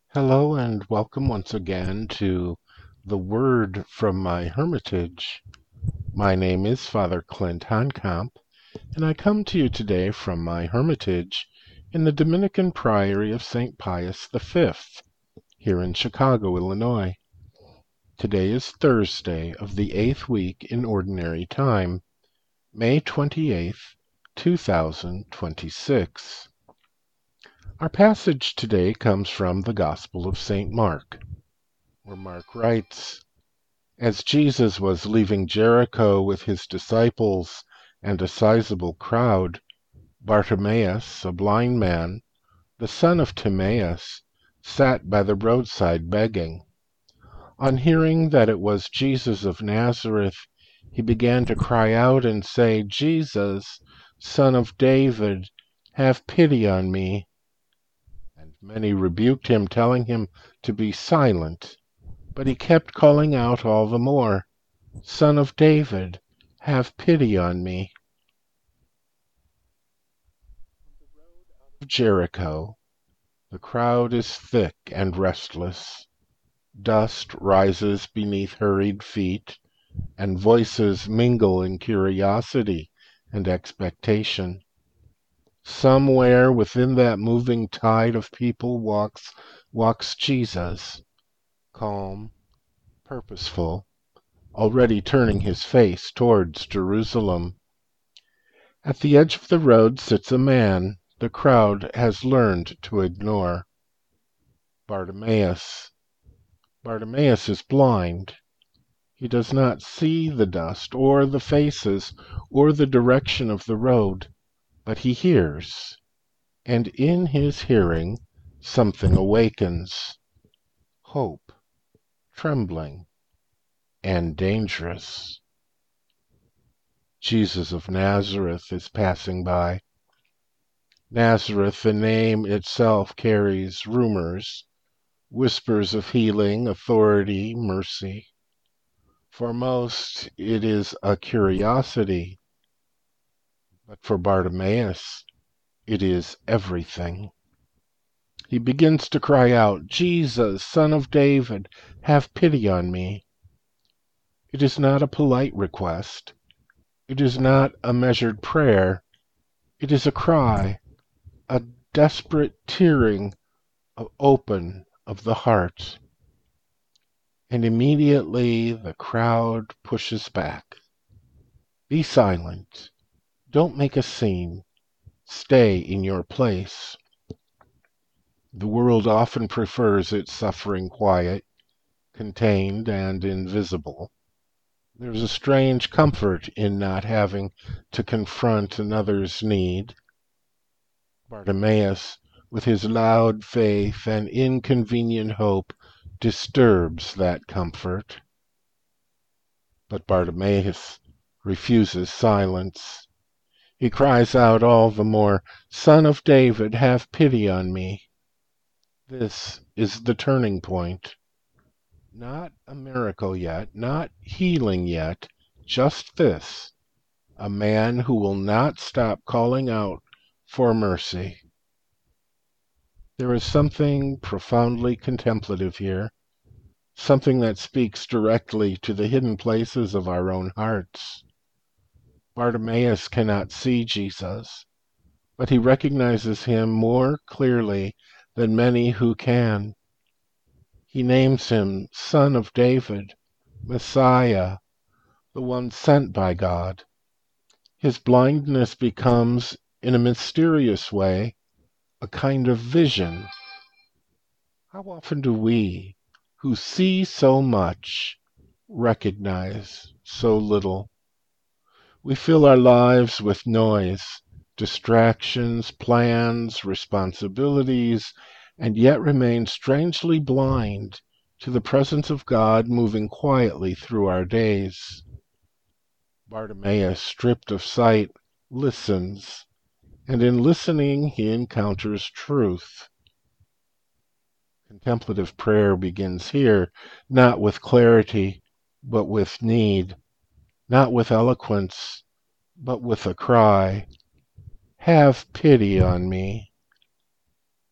Hello and welcome once again to the Word from my Hermitage. My name is Father Clint Honkamp, and I come to you today from my Hermitage in the Dominican Priory of St. Pius V, here in Chicago, Illinois. Today is Thursday of the 8th week in Ordinary Time, May 28th, 2026. Our passage today comes from the Gospel of St. Mark, where Mark writes, "As Jesus was leaving Jericho with his disciples and a sizable crowd, Bartimaeus, a blind man, the son of Timaeus, sat by the roadside begging. On hearing that it was Jesus of Nazareth, he began to cry out and say, 'Jesus, Son of David, have pity on me.' And many rebuked him, telling him to be silent. But he kept calling out all the more, 'Son of David, have pity on me.'" Jericho, the crowd is thick and restless. Dust rises beneath hurried feet, and voices mingle in curiosity and expectation. Somewhere within that moving tide of people walks Jesus, calm, purposeful, already turning his face towards Jerusalem. At the edge of the road sits a man the crowd has learned to ignore. Bartimaeus. Bartimaeus is blind. He does not see the dust or the faces or the direction of the road, but he hears, and in his hearing something awakens. Hope, trembling, and dangerous. Jesus of Nazareth is passing by. Nazareth, the name itself, carries rumors, whispers of healing, authority, mercy. For most, it is a curiosity, but for Bartimaeus, it is everything. He begins to cry out, "Jesus, Son of David, have pity on me." It is not a polite request. It is not a measured prayer. It is a cry, a desperate tearing open of the heart. And immediately the crowd pushes back. "Be silent. Don't make a scene. Stay in your place." The world often prefers its suffering quiet, contained, and invisible. There's a strange comfort in not having to confront another's need. Bartimaeus, with his loud faith and inconvenient hope, disturbs that comfort. But Bartimaeus refuses silence. He cries out all the more, "Son of David, have pity on me." This is the turning point. Not a miracle yet, not healing yet, just this: a man who will not stop calling out for mercy. There is something profoundly contemplative here, something that speaks directly to the hidden places of our own hearts. Bartimaeus cannot see Jesus, but he recognizes him more clearly than many who can. He names him Son of David, Messiah, the one sent by God. His blindness becomes, in a mysterious way, a kind of vision. How often do we, who see so much, recognize so little? We fill our lives with noise, distractions, plans, responsibilities, and yet remain strangely blind to the presence of God moving quietly through our days. Bartimaeus, stripped of sight, listens, and in listening he encounters truth. Contemplative prayer begins here, not with clarity, but with need, not with eloquence, but with a cry, "Have pity on me."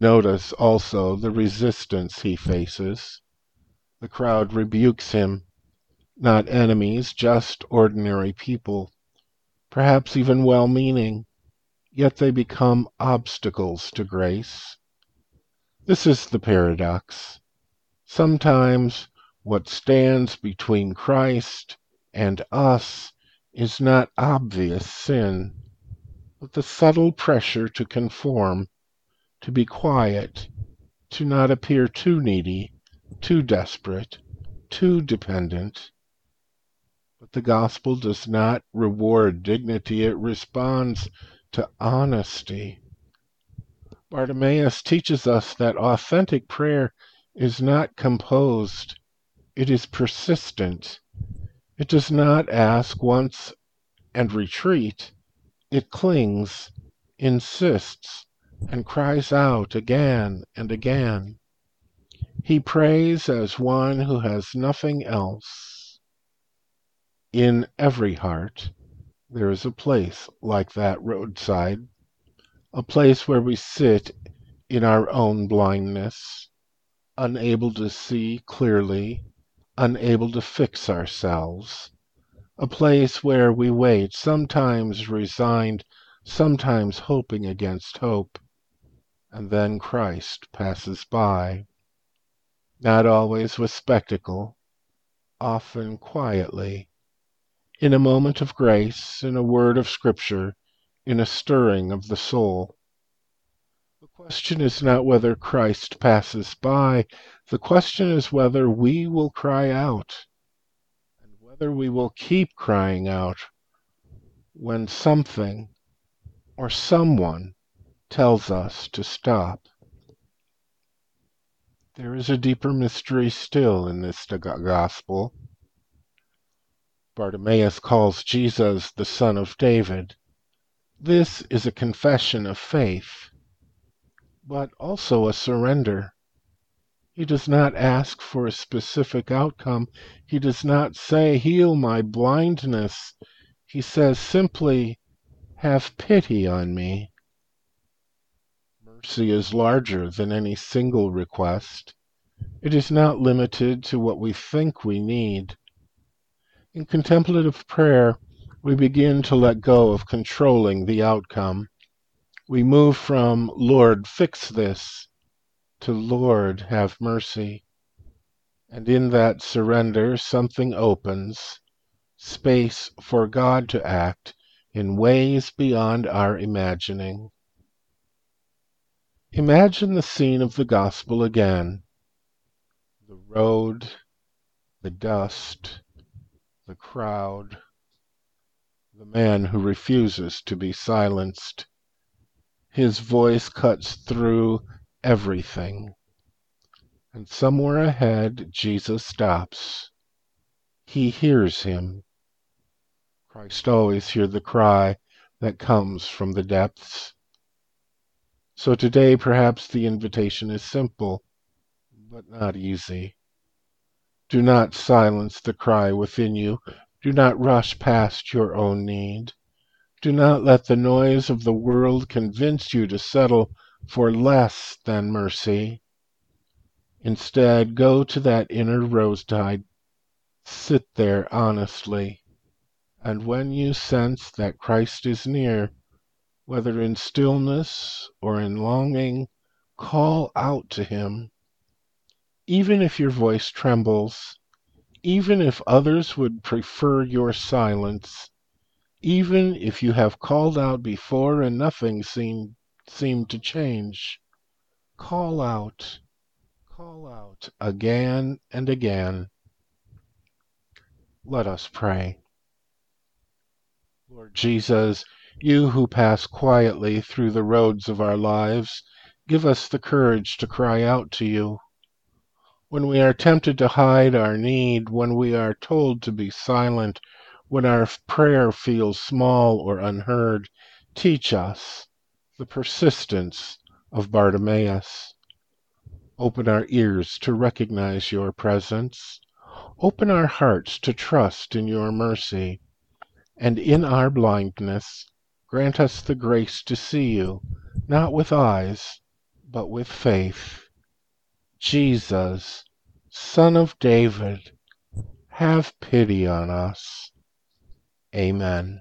Notice also the resistance he faces. The crowd rebukes him, not enemies, just ordinary people, perhaps even well-meaning, yet they become obstacles to grace. This is the paradox. Sometimes what stands between Christ and us is not obvious sin, but the subtle pressure to conform, to be quiet, to not appear too needy, too desperate, too dependent. But the gospel does not reward dignity, it responds to honesty. Bartimaeus teaches us that authentic prayer is not composed, it is persistent. It does not ask once and retreat. It clings, insists, and cries out again and again. He prays as one who has nothing else. In every heart, there is a place like that roadside, a place where we sit in our own blindness, unable to see clearly, unable to fix ourselves, a place where we wait, sometimes resigned, sometimes hoping against hope, and then Christ passes by, not always with spectacle, often quietly, in a moment of grace, in a word of Scripture, in a stirring of the soul. The question is not whether Christ passes by, the question is whether we will cry out, and whether we will keep crying out when something or someone tells us to stop. There is a deeper mystery still in this gospel. Bartimaeus calls Jesus the Son of David. This is a confession of faith, but also a surrender. He does not ask for a specific outcome. He does not say, "Heal my blindness." He says simply, "Have pity on me." Mercy is larger than any single request. It is not limited to what we think we need. In contemplative prayer, we begin to let go of controlling the outcome. We move from "Lord, fix this" to "Lord, have mercy." And in that surrender, something opens, space for God to act in ways beyond our imagining. Imagine the scene of the gospel again. The road, the dust, the crowd, the man who refuses to be silenced. His voice cuts through everything. And somewhere ahead, Jesus stops. He hears him. Christ always hears the cry that comes from the depths. So today, perhaps the invitation is simple, but not easy. Do not silence the cry within you. Do not rush past your own need. Do not let the noise of the world convince you to settle for less than mercy. Instead, go to that inner roadside, sit there honestly, and when you sense that Christ is near, whether in stillness or in longing, call out to him. Even if your voice trembles, even if others would prefer your silence, even if you have called out before and nothing seemed to change, call out again and again. Let us pray. Lord Jesus, you who pass quietly through the roads of our lives, give us the courage to cry out to you. When we are tempted to hide our need, when we are told to be silent, when our prayer feels small or unheard, teach us the persistence of Bartimaeus. Open our ears to recognize your presence. Open our hearts to trust in your mercy. And in our blindness, grant us the grace to see you, not with eyes, but with faith. Jesus, Son of David, have pity on us. Amen.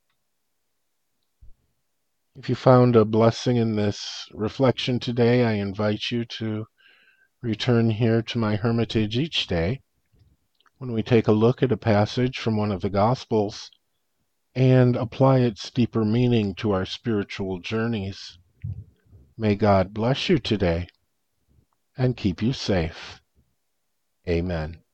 If you found a blessing in this reflection today, I invite you to return here to my hermitage each day when we take a look at a passage from one of the Gospels and apply its deeper meaning to our spiritual journeys. May God bless you today and keep you safe. Amen.